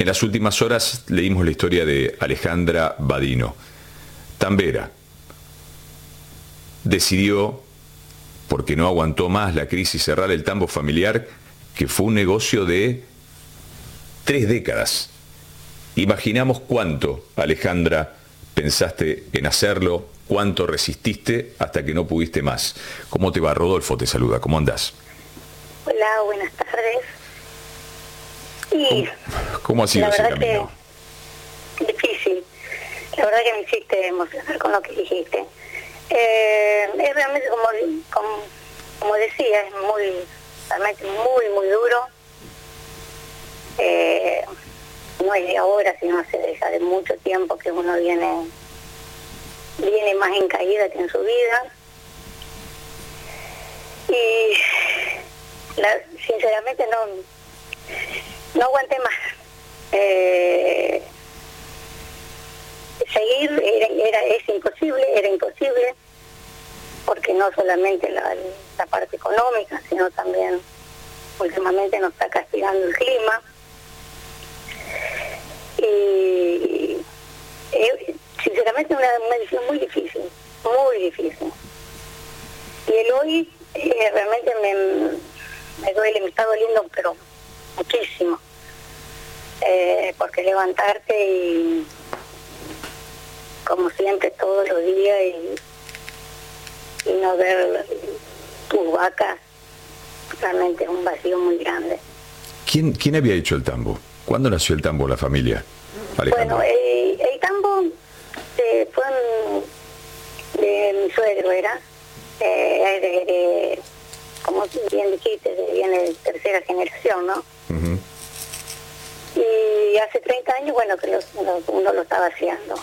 En las últimas horas leímos la historia de Alejandra Badino. Tambera decidió, porque no aguantó más la crisis, cerrar el tambo familiar, que fue un negocio de 3 décadas. Imaginamos cuánto, Alejandra, pensaste en hacerlo, cuánto resististe hasta que no pudiste más. ¿Cómo te va? Rodolfo te saluda, ¿cómo andás? Hola, buenas tardes. Y ¿Cómo ha sido ese camino? Difícil. La verdad que me hiciste emocionar con lo que dijiste. Es realmente como decía, es realmente muy duro. No es de ahora, sino hace ya de mucho tiempo que uno viene más en caída que en su vida. Y sinceramente no aguanté más. Seguir era imposible, porque no solamente la parte económica, sino también últimamente nos está castigando el clima. Y sinceramente una decisión muy difícil. Y el hoy realmente me duele, me está doliendo, pero muchísimo. Porque levantarte y, como siempre, todos los días y no ver tus vacas, realmente es un vacío muy grande. ¿Quién había hecho el tambo? ¿Cuándo nació el tambo, la familia, Alejandra? Bueno, el tambo fue de mi suegro, como bien dijiste, viene de tercera generación, ¿no? Uh-huh. Y hace 30 años, bueno, que uno lo estaba haciendo.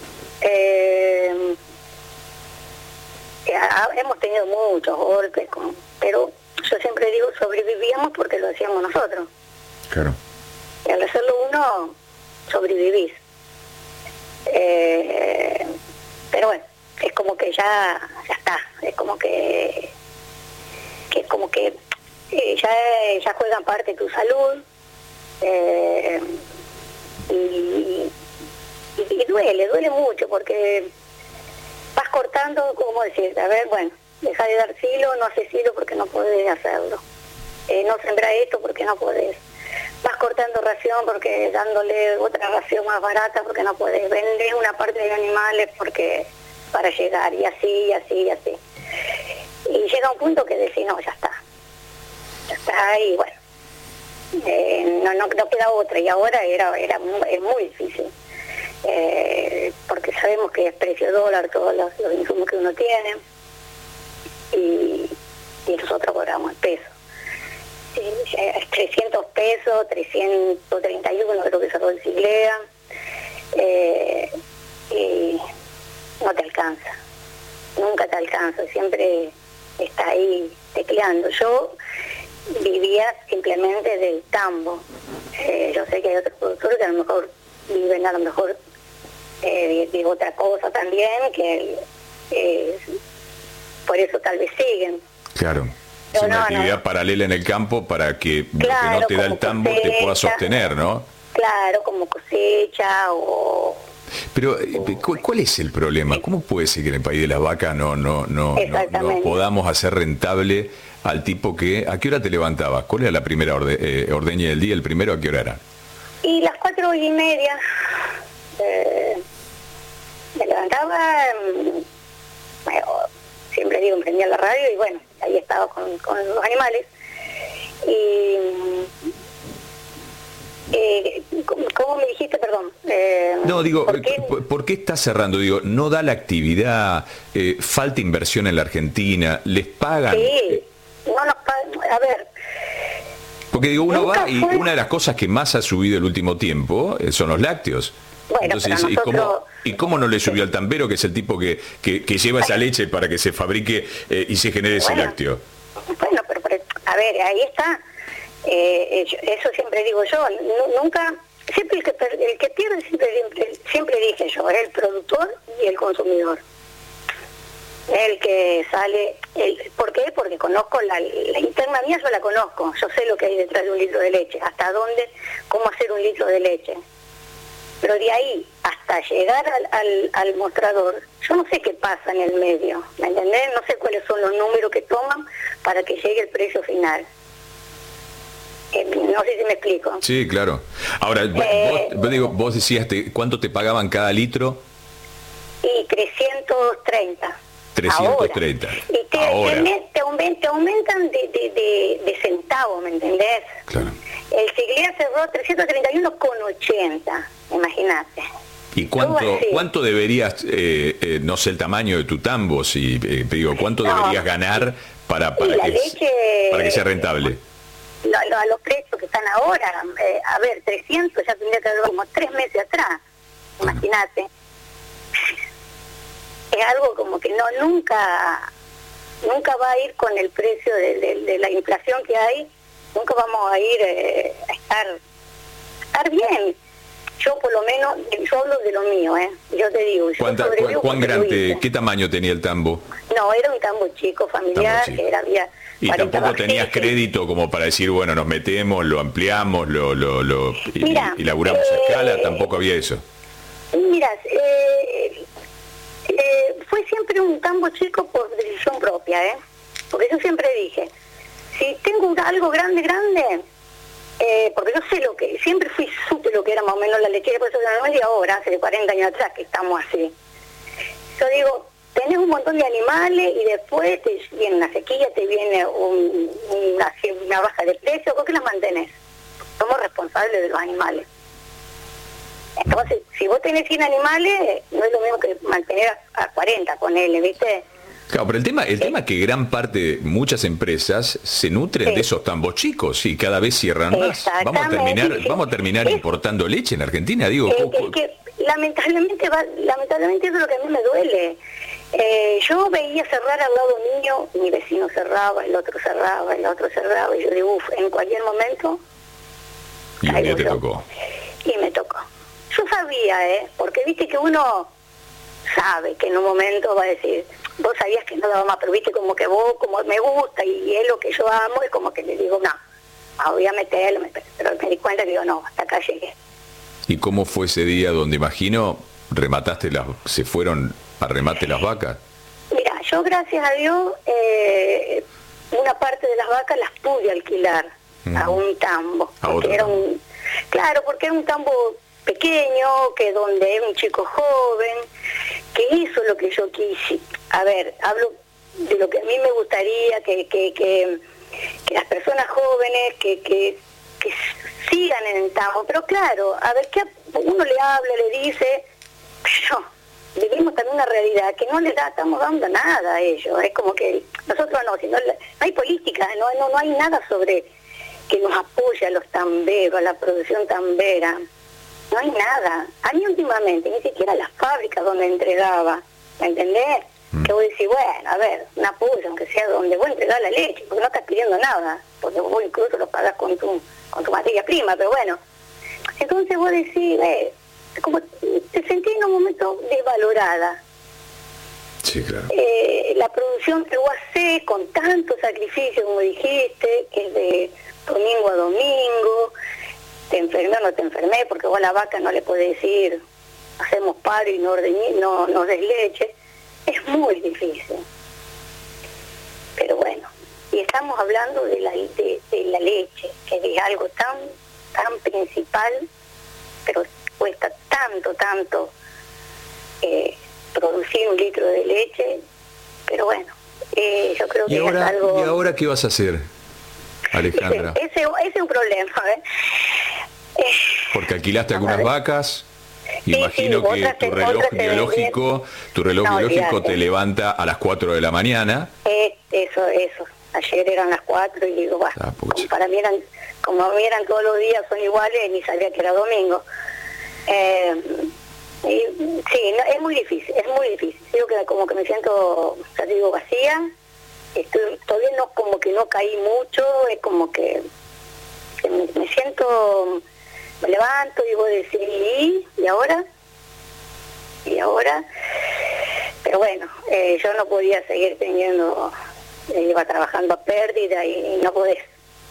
Hemos tenido muchos golpes, pero yo siempre digo, sobrevivíamos porque lo hacíamos nosotros. Claro. Y al hacerlo uno, sobrevivís. Pero bueno, es como que ya está, es como que ya juegan parte tu salud. Y duele mucho, porque vas cortando, como decir, a ver, bueno, deja de dar silo, no haces silo porque no podés hacerlo, no sembra esto porque no podés, vas cortando ración porque dándole otra ración más barata porque no podés, vender una parte de animales porque para llegar, y así, y llega un punto que decís, no, ya está, y bueno, no queda otra, y ahora es muy difícil, porque sabemos que es precio dólar todos los insumos que uno tiene, y nosotros cobramos el peso. 300 pesos, 331 creo que sacó el Siglea, y no te alcanza, nunca te alcanza, siempre está ahí tecleando. Yo vivía simplemente del tambo. Yo sé que hay otros productores que a lo mejor viven de otra cosa también, que por eso tal vez siguen. Claro. Es una actividad paralela en el campo para que claro, lo que no te da el tambo cosecha, te pueda sostener, ¿no? Claro, como cosecha o... Pero, ¿cuál es el problema? ¿Cómo puede ser que en el país de las vacas no podamos hacer rentable al tipo que... ¿A qué hora te levantabas? ¿Cuál era la primera ordeña del día? ¿El primero a qué hora era? Y las 4:30 me levantaba, siempre digo, prendía la radio y bueno, ahí estaba con los animales. Y ¿cómo me dijiste, perdón? No, digo, ¿por qué está cerrando? Digo, ¿no da la actividad? ¿Falta inversión en la Argentina? ¿Les pagan? Sí, no nos pagan, a ver. Porque digo, uno va y una de las cosas que más ha subido el último tiempo son los lácteos. Bueno, entonces, ¿y cómo no le subió al tambero, que es el tipo que lleva esa leche para que se fabrique y se genere ese lácteo? Bueno, pero a ver, ahí está. Eso siempre digo yo, nunca, siempre el que pierde, siempre dije yo, es el productor y el consumidor. el que sale, ¿por qué? Porque conozco la interna mía, yo la conozco, yo sé lo que hay detrás de un litro de leche, hasta dónde, cómo hacer un litro de leche. Pero de ahí hasta llegar al mostrador, yo no sé qué pasa en el medio, ¿me entendés? No sé cuáles son los números que toman para que llegue el precio final. No sé si me explico. Sí, claro. Ahora, vos decías, ¿cuánto te pagaban cada litro? Y 330. 330. Ahora. Y te aumentan de centavos, ¿me entendés? Claro. El Siglia cerró 331,80, imagínate. ¿Y cuánto deberías, no sé el tamaño de tu tambo, si digo, cuánto deberías ganar para que sea rentable? A los precios que están ahora, 300 ya tendría que haber como 3 meses atrás, imagínate. Es algo como que nunca va a ir con el precio de la inflación que hay, nunca vamos a ir a estar bien. Yo por lo menos, yo hablo de lo mío, yo te digo. ¿Cuán grande, qué tamaño tenía el tambo? No, era un tambo chico, familiar, tambo chico. Había... Y tampoco tenías crédito como para decir, bueno, nos metemos, lo ampliamos, y laburamos a escala, tampoco había eso. Mira, fue siempre un tambo chico por decisión propia, porque yo siempre dije, si tengo algo grande, porque yo sé siempre supe lo que era más o menos la lechera, por eso no es de ahora, hace 40 años atrás que estamos así. Yo digo, tenés un montón de animales y después te viene una sequía, te viene una baja de precio, ¿por qué las mantenés? Somos responsables de los animales. Entonces, si vos tenés 100 animales, no es lo mismo que mantener a 40 con él, ¿viste? Claro, pero el tema es que gran parte, muchas empresas se nutren de esos tambos chicos y cada vez cierran más. Vamos a terminar importando leche en Argentina, digo. Es que lamentablemente eso es lo que a mí me duele. Yo veía cerrar al lado mío, mi vecino cerraba, el otro cerraba, y yo digo, en cualquier momento... Y un día te tocó. Y me tocó. Yo sabía, porque viste que uno sabe que en un momento va a decir, vos sabías que no daba más, pero viste como que vos, como me gusta y es lo que yo amo, es como que le digo, no, voy a meterlo, pero me di cuenta que digo, no, hasta acá llegué. ¿Y cómo fue ese día donde, imagino, se fueron a remate las vacas? Mira, yo gracias a Dios, una parte de las vacas las pude alquilar a un tambo. Porque era porque era un tambo pequeño, que donde era un chico joven, que hizo lo que yo quise. A ver, hablo de lo que a mí me gustaría, que las personas jóvenes, que sigan en el tambo. Pero claro, a ver, que uno le habla, le dice, pero vivimos también una realidad que no estamos dando nada a ellos. Es como que nosotros no hay política, no hay nada sobre que nos apoye a los tamberos, a la producción tambera. No hay nada. A mí últimamente, ni siquiera las fábricas donde entregaba, ¿me entendés? Que vos decís, bueno, a ver, un apoyo, aunque sea donde vos entregás la leche, porque no estás pidiendo nada, porque vos incluso lo pagás con tu materia prima, pero bueno. Entonces vos decís, como te sentís en un momento desvalorada. Sí, claro. La producción que vos hacés con tanto sacrificio, como dijiste, que es de domingo a domingo, te enfermé o no te enfermé, porque vos a la vaca no le podés decir, hacemos paro y no des leche, es muy difícil. Pero bueno, y estamos hablando de la leche, que es algo tan principal, pero cuesta tanto producir un litro de leche, pero bueno, yo creo que es algo... ¿Y ahora qué vas a hacer, Alejandra? Ese es un problema, porque alquilaste algunas vacas, imagino que tu reloj biológico te levanta a las 4 de la mañana. Eso, ayer eran las 4 y digo, como eran todos los días son iguales, ni sabía que era domingo. Es muy difícil, digo que como que me siento, ya te digo, vacía, todavía no, como que no caí mucho, es como que me siento, me levanto y voy a decir, ¿y ahora? pero bueno, yo no podía seguir teniendo, iba trabajando a pérdida y no podés.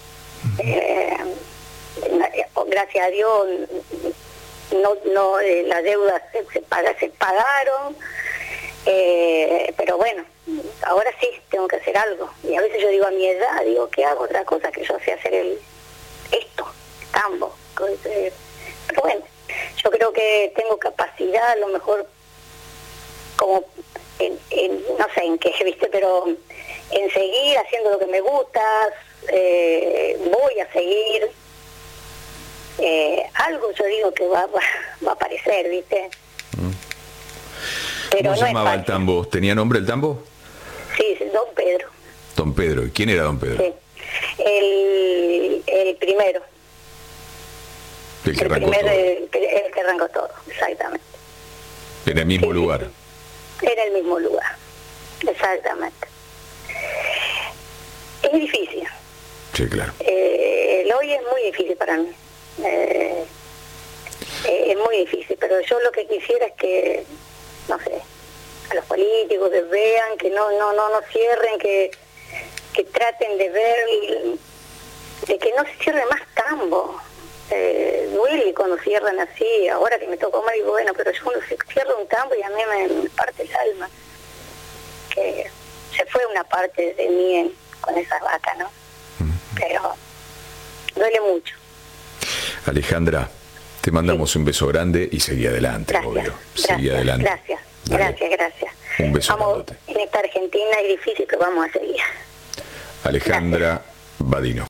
Gracias a Dios no las deudas se pagaron, pero bueno, ahora sí tengo que hacer algo. Y a veces yo digo, a mi edad, digo, ¿qué hago? Otra cosa que yo sé hacer esto, tambo. Pero bueno, yo creo que tengo capacidad, a lo mejor, como no sé en qué, ¿viste? Pero en seguir haciendo lo que me gusta, voy a seguir. Algo yo digo que va a aparecer, ¿viste? Pero ¿Cómo se no llamaba es el tambo? ¿Tenía nombre el tambo? Sí, Don Pedro. Don Pedro. ¿Y quién era Don Pedro? Sí. El primero. El que arrancó todo. El que arrancó todo, exactamente. En el mismo lugar. En el mismo lugar, exactamente. Es difícil. Sí, claro. El hoy es muy difícil para mí. Es muy difícil, pero yo lo que quisiera es que, no sé, a los políticos que vean, que no cierren, que traten de ver, de que no se cierre más tambo. Duele cuando cierran así. Ahora que me tocó mal, digo, bueno, pero yo cuando se cierra un tambo y a mí me parte el alma, que se fue una parte de mí con esa vaca, ¿no? Pero duele mucho. Alejandra, te mandamos un beso grande y seguí adelante, Gracias, obvio. Seguí adelante. Gracias. Un beso Vamos, grandote. en esta Argentina es difícil, pero vamos a seguir. Alejandra Badino.